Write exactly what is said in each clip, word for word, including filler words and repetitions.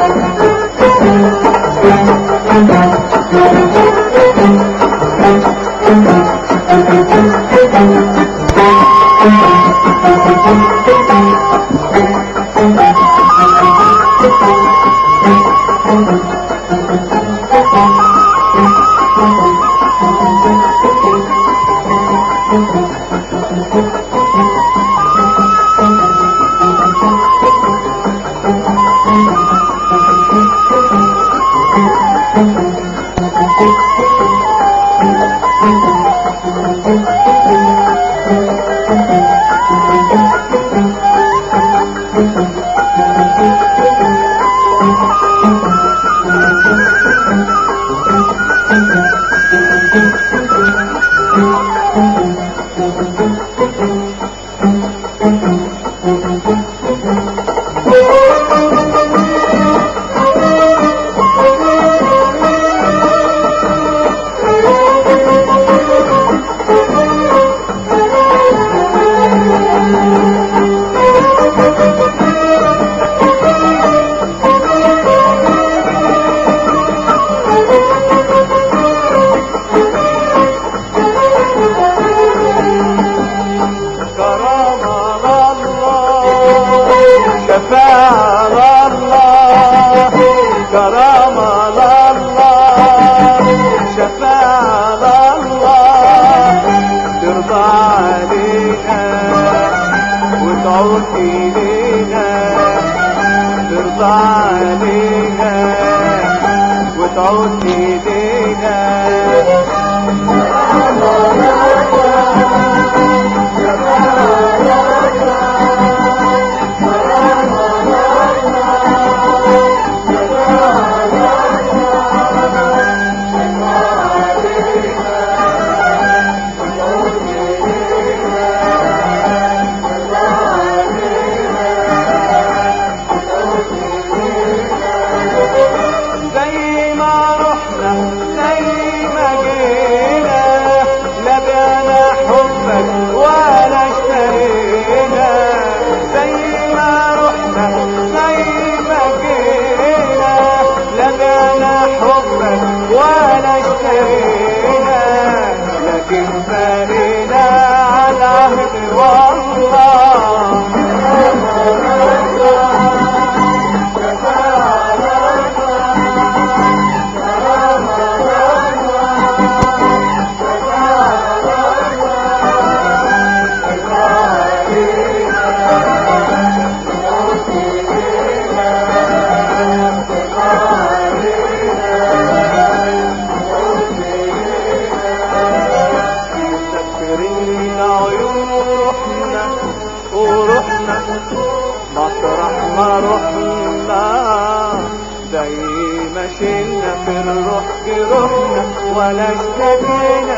ولا اشتكينا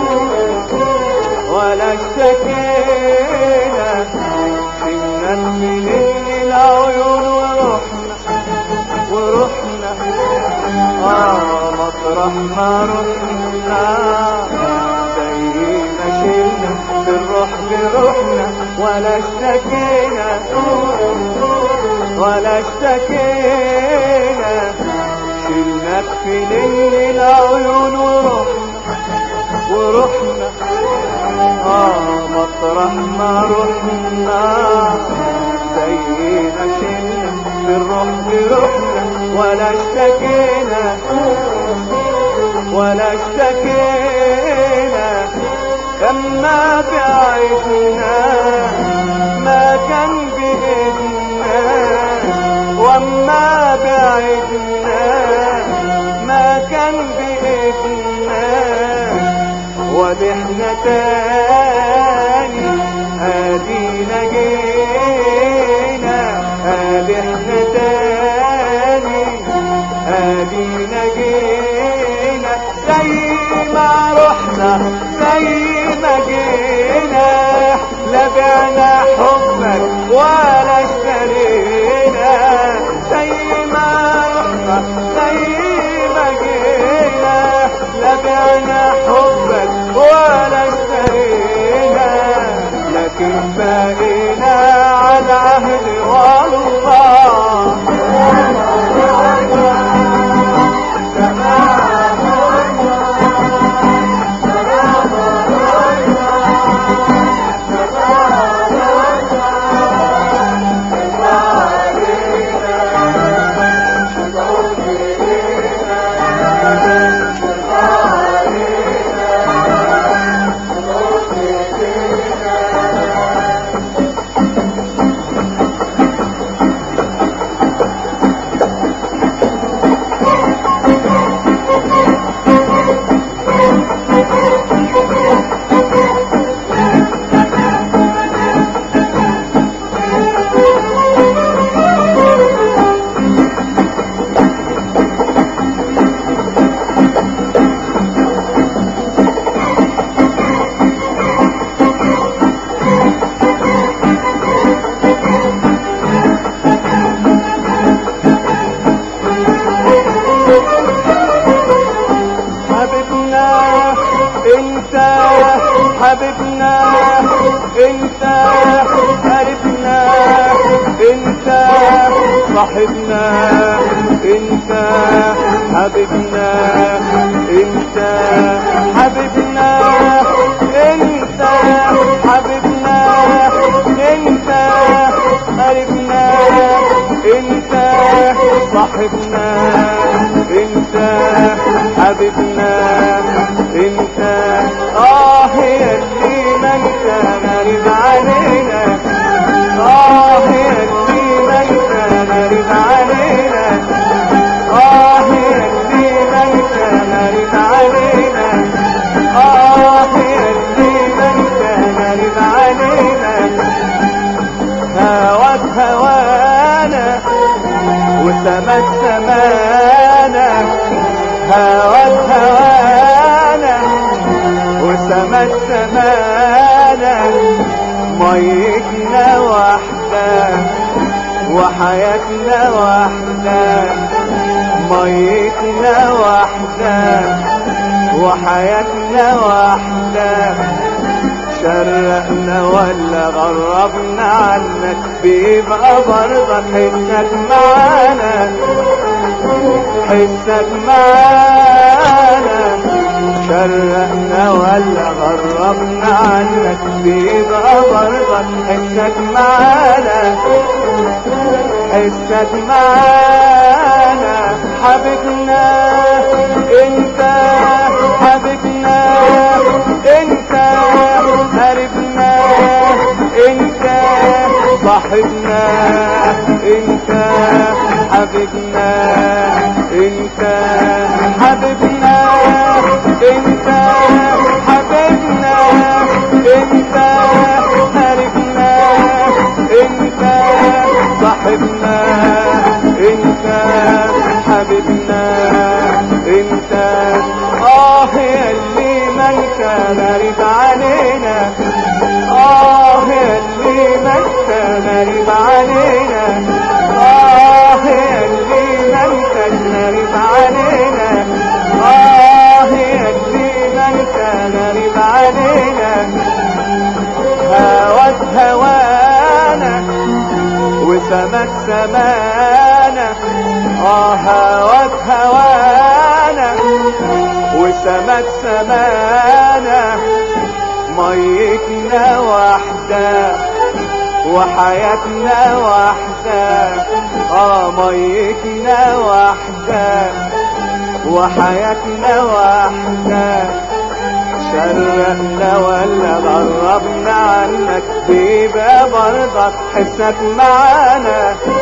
ولا اشتكينا كنا من العيون ورحنا ورحنا آه مطرح ما رحنا زي ما شلنا بالروح بروحنا ولا اشتكينا ولا اشتكينا شلناك في ليل العيون ورحنا ورحنا آه مطرح ما رحنا زي ما شلنا بالروح بروحنا ولا اشتكينا ولا اشتكينا لما بعدنا ما كان بإيدنا وما بعدنا ما كان بإيدنا ودحنا تاني هادينا جينا هادحنا تاني هادينا جينا زي ما رحنا زي ما جينا لا بعنا حبك ولا اشترينا زي ما رحنا زي ما جينا لا بعنا حبك ولا اشترينا صاحبنا انت حبيبنا انت حبيبنا انت حبيبنا انت قريبنا انت صاحبنا انت حبيبنا انت اه يلي ما انت غريب علينا اه يلي ما انت غريب علينا اه يلي ما انت غريب علينا اه يلي ما انت غريب علينا هواك هوانا وسماك سمانا هواك هوانا وسماك سمانا ميتنا واحدة وحياتنا واحدة ميتنا واحدة وحياتنا واحدة شرقنا ولا غربنا عنك بيبقى برضك حسك معانا حسك معانا شرقنا ولا غربنا عنك بيبقى برضك حسك معانا حسك معانا حبيبنا انت حبيبنا انت قريبنا انت صاحبنا انت حبيبنا انت حبيبنا انت حبيبنا انت قريبنا انت صاحبنا انت حبيبنا انت اه يلي ما انت غريب علينا اه يلي ما انت غريب علينا اه يلي ما انت غريب علينا اه يلي ما انت غريب علينا هواك هوانا وسماك سمانا اه هواك هوانا وسماك سمانا ميتنا واحدة وحياتنا واحدة اه ميتنا واحدة وحياتنا واحدة شرقنا ولا غربنا عنك بيبقى برضك حسك معانا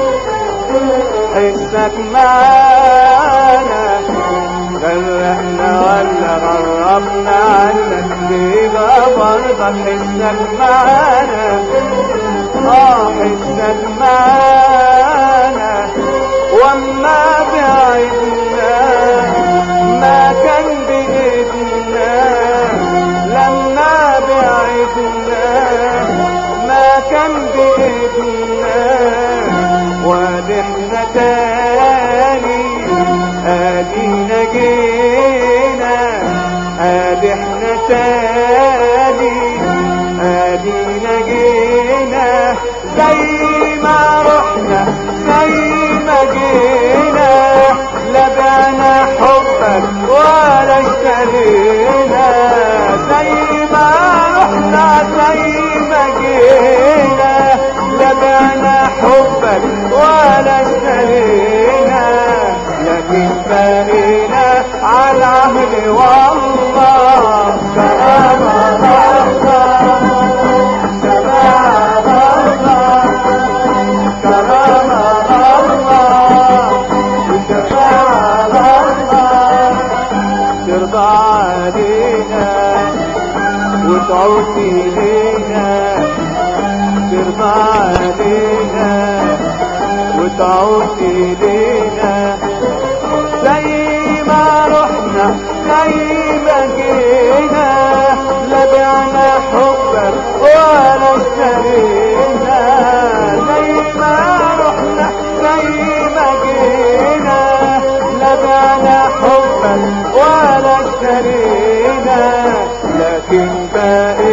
حسك معانا غرقنا ولا غربنا عنك بيبقى برضك حسك معانا اه حسك معانا واما بعدنا ما كان بايدنا لما بعدنا ما كان بايدنا وادي احنا تاني ادينا جينا ادي احنا تاني ادينا جينا زي ما رحنا زي ما جينا لا بعنا حبك ولا اشترينا زي ما رحنا زي ما جينا لا بعنا حبك ولا اشترينا لكن بقينا على العهد والله سلام الله سلام الله كرم الله وشفاعة الله ترضى علينا وتعود إلينا ترضى علينا وتعود إلينا زي ما رحنا زي ما جينا لا بعنا حبك ولا اشترينا زي ما رحنا زي ما جينا لا بعنا حبك ولا اشترينا لكن باقي